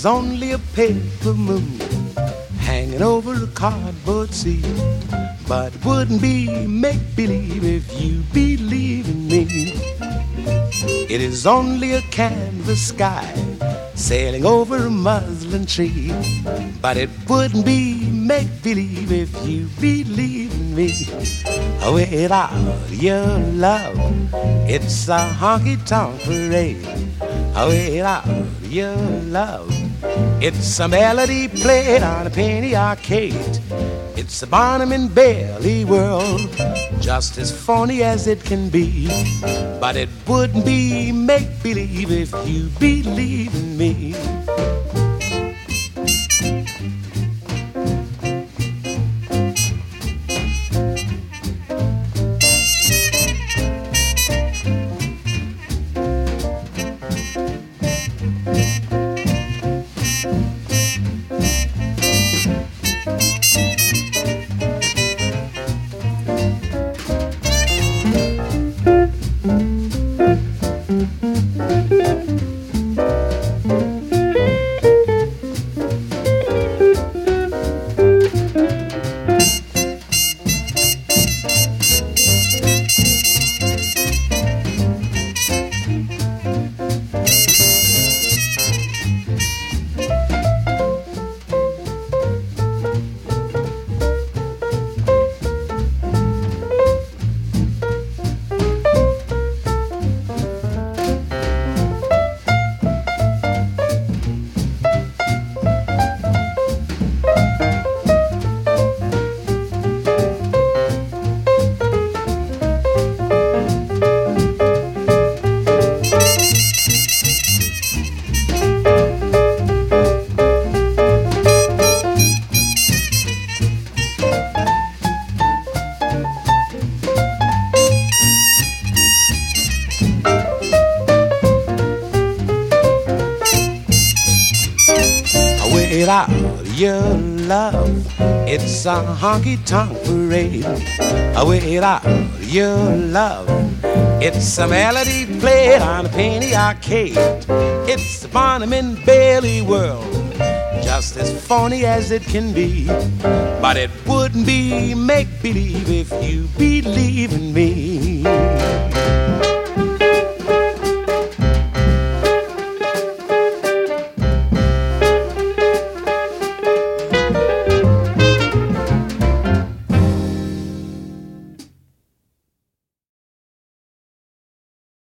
only a paper moon hanging over a cardboard sea. But it wouldn't be make-believe if you believe in me. It is only a canvas sky sailing over a muslin tree. But it wouldn't be make-believe if you believe in me. Without your love, it's a honky-tonk parade. Without your love, it's a melody played on a penny arcade. It's a Barnum and Bailey world, just as phony as it can be. But it wouldn't be make-believe if you believe in me. Without your love, it's a honky-tonk parade. Without your love, it's a melody played on a penny arcade. It's the Barnum and Bailey world, just as phony as it can be. But it wouldn't be make-believe if you believe in me.